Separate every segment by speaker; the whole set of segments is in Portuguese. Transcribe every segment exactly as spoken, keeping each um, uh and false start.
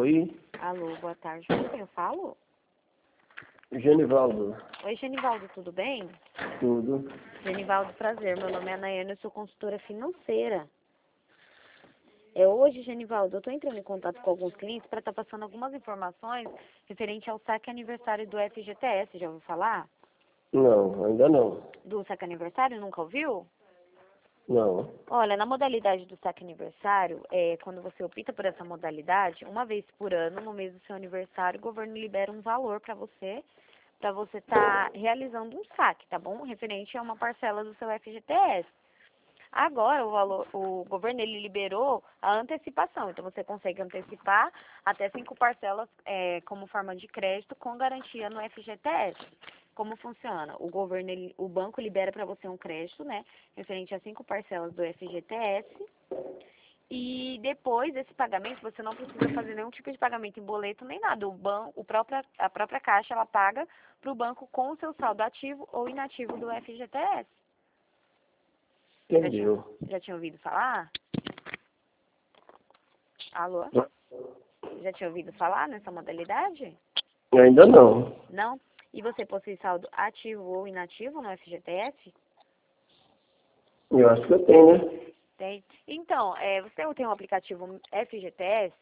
Speaker 1: Oi?
Speaker 2: Alô, boa tarde. Com quem eu falo?
Speaker 1: Genivaldo.
Speaker 2: Oi, Genivaldo, tudo bem?
Speaker 1: Tudo.
Speaker 2: Genivaldo, prazer. Meu nome é Anaiana, eu sou consultora financeira. É hoje, Genivaldo, eu estou entrando em contato com alguns clientes para estar passando algumas informações referente ao saque aniversário do F G T S. Já ouviu falar?
Speaker 1: Não, ainda não.
Speaker 2: Do saque aniversário? Nunca ouviu?
Speaker 1: Não.
Speaker 2: Olha, na modalidade do saque aniversário, é, quando você opta por essa modalidade, uma vez por ano, no mês do seu aniversário, o governo libera um valor para você, para você estar realizando um saque, tá bom? Referente a uma parcela do seu F G T S. Agora, o, valor, o governo ele liberou a antecipação, então você consegue antecipar até cinco parcelas é, como forma de crédito com garantia no F G T S. Como funciona? O governo, ele, o banco libera para você um crédito, né, referente a cinco parcelas do F G T S. E depois desse pagamento, você não precisa fazer nenhum tipo de pagamento em boleto nem nada. O banco, o própria, a própria Caixa, ela paga para o banco com o seu saldo ativo ou inativo do F G T S. Já tinha,
Speaker 1: Entendeu.
Speaker 2: já tinha ouvido falar? Alô? Já tinha ouvido falar nessa modalidade?
Speaker 1: Ainda não.
Speaker 2: Não? E você possui saldo ativo ou inativo no F G T S?
Speaker 1: Eu acho que eu tenho, né?
Speaker 2: Tem. Então, é, você tem um aplicativo F G T S?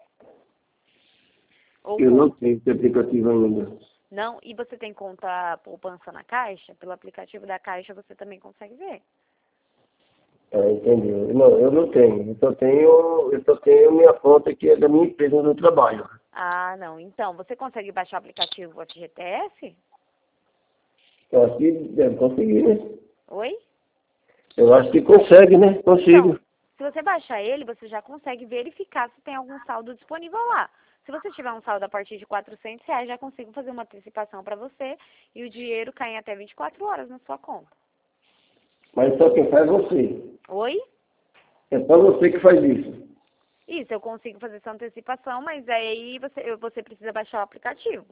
Speaker 2: Ou
Speaker 1: Eu
Speaker 2: com-
Speaker 1: não tenho esse aplicativo ainda.
Speaker 2: Não? E você tem conta poupança na Caixa? Pelo aplicativo da Caixa você também consegue ver.
Speaker 1: Ah, entendeu. Não, eu não tenho. Eu só tenho, eu só tenho minha conta que é da minha empresa onde eu trabalho.
Speaker 2: Ah, não. Então, você consegue baixar o aplicativo F G T S?
Speaker 1: Eu acho que deve conseguir, né?
Speaker 2: Oi?
Speaker 1: Eu acho que consegue, né?
Speaker 2: Então,
Speaker 1: Consigo.
Speaker 2: se você baixar ele, você já consegue verificar se tem algum saldo disponível lá. Se você tiver um saldo a partir de quatrocentos reais, já consigo fazer uma antecipação para você e o dinheiro cai em até vinte e quatro horas na sua conta.
Speaker 1: Mas só quem faz é você.
Speaker 2: Oi?
Speaker 1: É só você que faz isso.
Speaker 2: Isso, eu consigo fazer essa antecipação, mas aí você, você precisa baixar o aplicativo,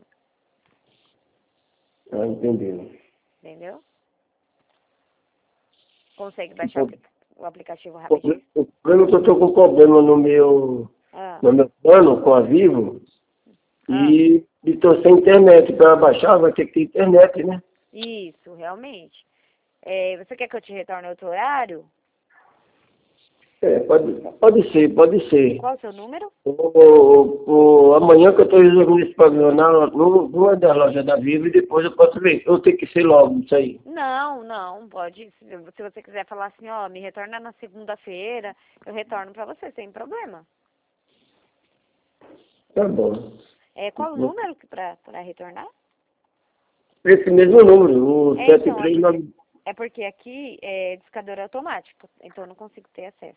Speaker 1: Ah, entendeu.
Speaker 2: entendeu? Consegue baixar o
Speaker 1: O
Speaker 2: apli- o aplicativo
Speaker 1: problema
Speaker 2: rapidinho?
Speaker 1: o problema é que eu estou com problema no meu,
Speaker 2: Ah,
Speaker 1: no meu plano com a Vivo
Speaker 2: ah,
Speaker 1: e estou sem internet. Para baixar vai ter que ter internet, né?
Speaker 2: isso, realmente. É, você quer que eu te retorne outro horário?
Speaker 1: É, pode, pode ser, pode ser.
Speaker 2: Qual o seu número?
Speaker 1: O, o, o- amanhã que eu estou resolvendo esse problema na, no, numa das lojas da Vivo e depois eu posso ver. Eu tenho que ser logo isso aí.
Speaker 2: Não, não, pode. Se se você quiser falar assim, ó, me retorna na segunda-feira, eu retorno pra você, sem problema.
Speaker 1: Tá bom.
Speaker 2: É, qual o número que pra, pra retornar?
Speaker 1: Esse mesmo número, o
Speaker 2: É,
Speaker 1: sete
Speaker 2: então, é
Speaker 1: três
Speaker 2: porque,
Speaker 1: nove.
Speaker 2: é porque aqui é discador automático, então eu não consigo ter acesso.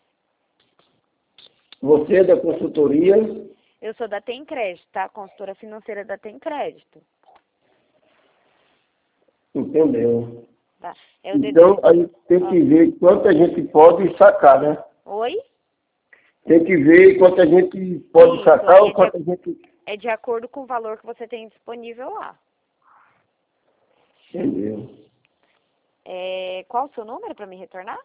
Speaker 1: Você é da consultoria?
Speaker 2: Eu sou da Tem Crédito, tá? Consultora financeira da Tem Crédito,
Speaker 1: Entendeu?
Speaker 2: tá? É o D D.
Speaker 1: Então, aí tem
Speaker 2: Ó,
Speaker 1: que ver quanto a gente pode sacar, né?
Speaker 2: oi?
Speaker 1: Tem que ver quanto a gente pode
Speaker 2: Isso,
Speaker 1: sacar
Speaker 2: aí
Speaker 1: ou
Speaker 2: é de,
Speaker 1: quanto a gente...
Speaker 2: é de acordo com o valor que você tem disponível lá.
Speaker 1: Entendeu?
Speaker 2: É, qual o seu número pra me retornar?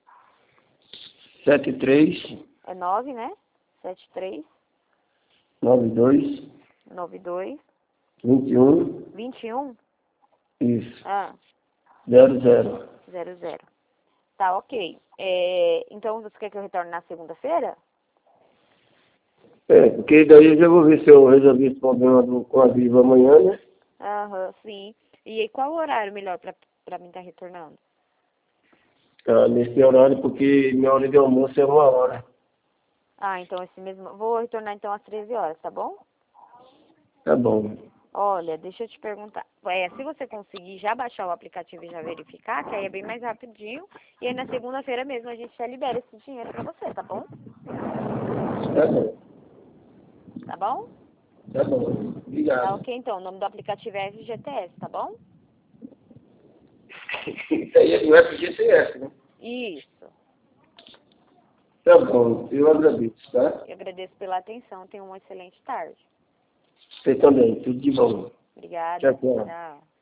Speaker 1: sete três
Speaker 2: É nove, né? Sete três
Speaker 1: nove dois
Speaker 2: nove dois
Speaker 1: vinte e um
Speaker 2: vinte e um.
Speaker 1: isso,
Speaker 2: Ah,
Speaker 1: zero zero.
Speaker 2: zero zero. Tá, ok. É, então, você quer que eu retorne na segunda-feira?
Speaker 1: É, porque daí eu já vou ver se eu resolvi esse problema do, com a Vivo amanhã, né?
Speaker 2: Aham, sim. E qual o horário melhor pra, pra mim estar retornando?
Speaker 1: Tá, nesse horário, porque minha hora de almoço é uma hora.
Speaker 2: Ah, então esse mesmo... Vou retornar então às treze horas, tá bom?
Speaker 1: Tá bom.
Speaker 2: Olha, deixa eu te perguntar. É, se você conseguir já baixar o aplicativo e já verificar, que aí é bem mais rapidinho. E aí na segunda-feira mesmo a gente já libera esse dinheiro pra você, tá bom?
Speaker 1: Tá bom.
Speaker 2: Tá bom?
Speaker 1: Tá bom.
Speaker 2: Tá
Speaker 1: Obrigado.
Speaker 2: ok, então. O nome do aplicativo é F G T S, tá bom?
Speaker 1: Isso aí é do F G T S, né?
Speaker 2: Isso.
Speaker 1: Tá bom. Eu agradeço, tá?
Speaker 2: Eu agradeço pela atenção. Tenha uma excelente tarde.
Speaker 1: Você também. Tudo de bom.
Speaker 2: Obrigada.
Speaker 1: Tchau, tchau.
Speaker 2: Tchau.